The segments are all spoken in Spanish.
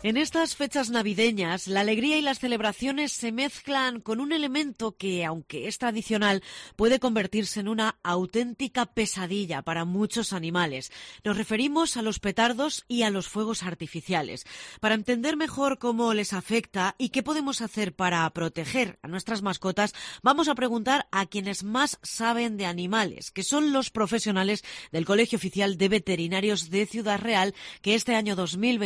En estas fechas navideñas, la alegría y las celebraciones se mezclan con un elemento que, aunque es tradicional, puede convertirse en una auténtica pesadilla para muchos animales. Nos referimos a los petardos y a los fuegos artificiales. Para entender mejor cómo les afecta y qué podemos hacer para proteger a nuestras mascotas, vamos a preguntar a quienes más saben de animales, que son los profesionales del Colegio Oficial de Veterinarios de Ciudad Real, que este año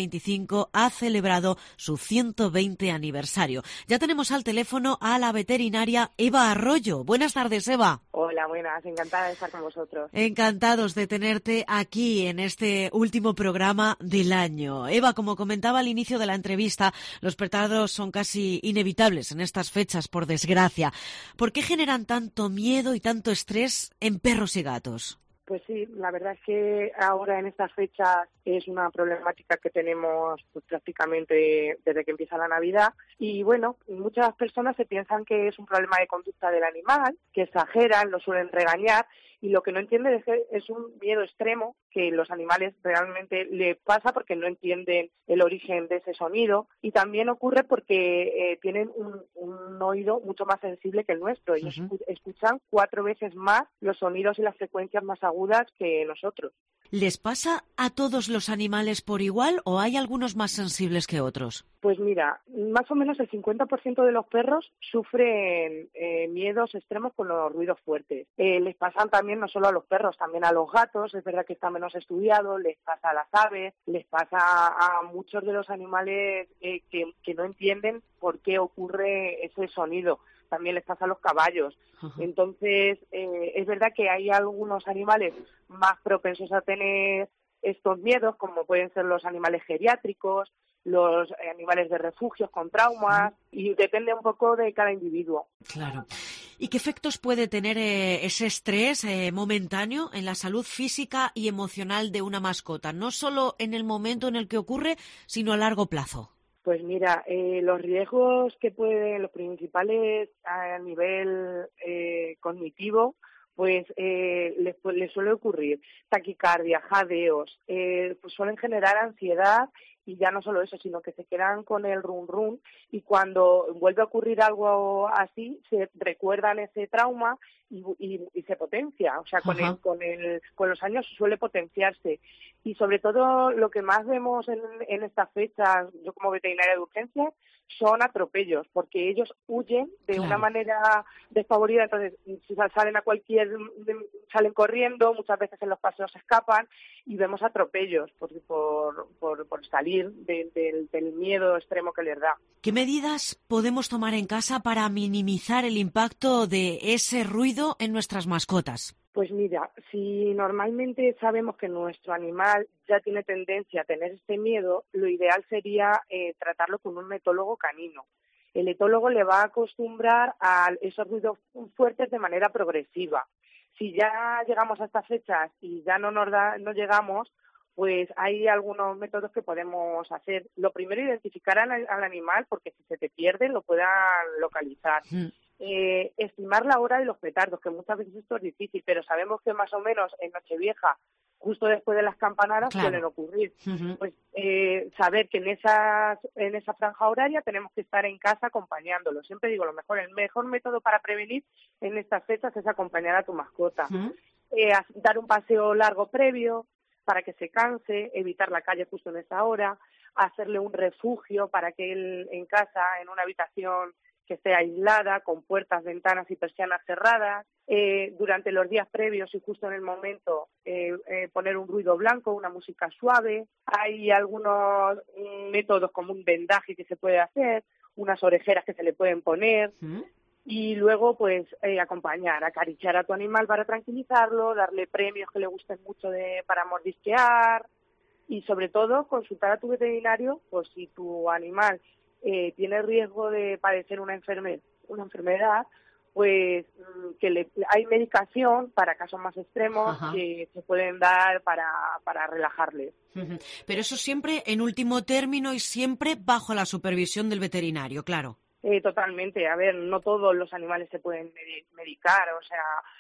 2025 ha celebrado su 120 aniversario. Ya tenemos al teléfono a la veterinaria Eva Arroyo. Buenas tardes, Eva. Hola, buenas. Encantada de estar con vosotros. Encantados de tenerte aquí en este último programa del año. Eva, como comentaba al inicio de la entrevista, los petardos son casi inevitables en estas fechas, por desgracia. ¿Por qué generan tanto miedo y tanto estrés en perros y gatos? Pues sí, la verdad es que ahora en estas fechas es una problemática que tenemos pues, prácticamente desde que empieza la Navidad. Y bueno, muchas personas se piensan que es un problema de conducta del animal, que exageran, lo suelen regañar, y lo que no entienden es que es un miedo extremo que los animales realmente le pasa porque no entienden el origen de ese sonido, y también ocurre porque tienen un oído mucho más sensible que el nuestro. Ellos escuchan 4 veces más los sonidos y las frecuencias más agudas que nosotros. ¿Les pasa a todos los animales por igual o hay algunos más sensibles que otros? Pues mira, más o menos el 50% de los perros sufren miedos extremos con los ruidos fuertes. Les pasan también no solo a los perros, también a los gatos, es verdad que está menos estudiado, les pasa a las aves, les pasa a muchos de los animales que no entienden por qué ocurre ese sonido. También les pasa a los caballos. Entonces, es verdad que hay algunos animales más propensos a tener estos miedos, como pueden ser los animales geriátricos, los animales de refugios con traumas, y depende un poco de cada individuo. Claro. ¿Y qué efectos puede tener ese estrés momentáneo en la salud física y emocional de una mascota? No solo en el momento en el que ocurre, sino a largo plazo. Pues mira, los riesgos que los principales a nivel cognitivo, pues les suele ocurrir taquicardia, jadeos, pues suelen generar ansiedad, y ya no solo eso, sino que se quedan con el run run, y cuando vuelve a ocurrir algo así, se recuerdan ese trauma y se potencia, o sea, con los años suele potenciarse. Y sobre todo lo que más vemos en estas fechas, yo como veterinaria de urgencias, son atropellos, porque ellos huyen de una manera despavorida. Entonces si salen salen corriendo, muchas veces en los paseos se escapan, y vemos atropellos por salir del miedo extremo que les da. ¿Qué medidas podemos tomar en casa para minimizar el impacto de ese ruido en nuestras mascotas? Pues mira, si normalmente sabemos que nuestro animal ya tiene tendencia a tener este miedo, lo ideal sería tratarlo con un etólogo canino. El etólogo le va a acostumbrar a esos ruidos fuertes de manera progresiva. Si ya llegamos a estas fechas y ya no llegamos, pues hay algunos métodos que podemos hacer. Lo primero, identificar al animal, porque si se te pierde lo puedan localizar. Estimar la hora de los petardos, que muchas veces esto es difícil, pero sabemos que más o menos en Nochevieja, justo después de las campanadas, suelen ocurrir. Pues saber que en esa franja horaria tenemos que estar en casa acompañándolo. Siempre digo, el mejor método para prevenir en estas fechas es acompañar a tu mascota. Dar un paseo largo previo para que se canse, evitar la calle justo en esa hora, hacerle un refugio para que él en casa, en una habitación que esté aislada, con puertas, ventanas y persianas cerradas. Durante los días previos y justo en el momento poner un ruido blanco, una música suave. Hay algunos métodos como un vendaje que se puede hacer, unas orejeras que se le pueden poner. Y luego pues acompañar, acariciar a tu animal para tranquilizarlo, darle premios que le gusten mucho para mordisquear, y sobre todo consultar a tu veterinario pues si tu animal tiene riesgo de padecer una enfermedad, pues hay medicación para casos más extremos que se pueden dar para relajarles. Pero eso siempre en último término y siempre bajo la supervisión del veterinario, claro. Totalmente. A ver, no todos los animales se pueden medicar, o sea,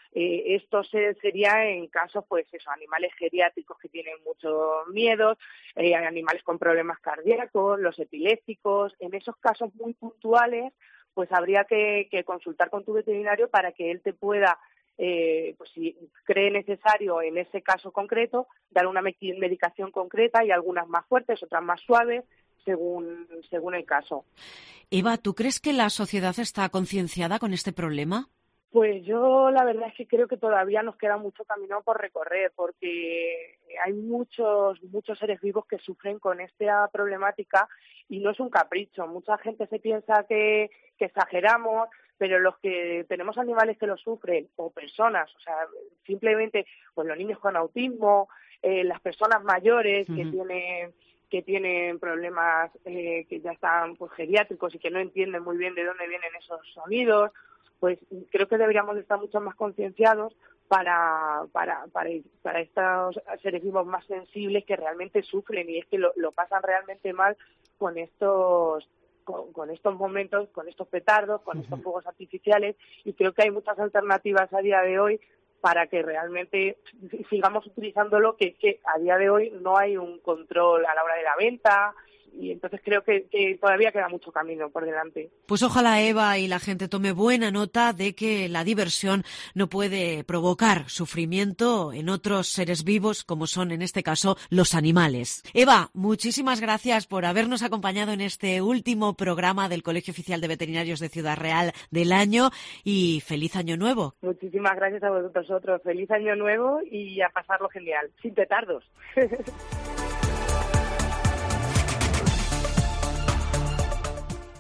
Esto sería en casos, pues eso, animales geriátricos que tienen muchos miedos, animales con problemas cardíacos, los epilépticos. En esos casos muy puntuales, pues habría que consultar con tu veterinario para que él te pueda, pues si cree necesario en ese caso concreto, dar una medicación concreta, y algunas más fuertes, otras más suaves, según el caso. Eva, ¿tú crees que la sociedad está concienciada con este problema? Pues yo la verdad es que creo que todavía nos queda mucho camino por recorrer, porque hay muchos seres vivos que sufren con esta problemática y no es un capricho. Mucha gente se piensa que exageramos, pero los que tenemos animales que lo sufren, o personas, o sea, simplemente pues los niños con autismo, las personas mayores que tienen problemas que ya están pues geriátricos y que no entienden muy bien de dónde vienen esos sonidos, pues creo que deberíamos estar mucho más concienciados para estos seres vivos más sensibles que realmente sufren, y es que lo pasan realmente mal con estos momentos, con estos petardos, con estos fuegos artificiales, y creo que hay muchas alternativas a día de hoy para que realmente sigamos utilizándolo, que a día de hoy no hay un control a la hora de la venta, y entonces creo que todavía queda mucho camino por delante. Pues ojalá, Eva, y la gente tome buena nota de que la diversión no puede provocar sufrimiento en otros seres vivos, como son en este caso los animales. Eva, muchísimas gracias por habernos acompañado en este último programa del Colegio Oficial de Veterinarios de Ciudad Real del año, y feliz año nuevo. Muchísimas gracias a vosotros. Feliz año nuevo y a pasarlo genial, sin petardos.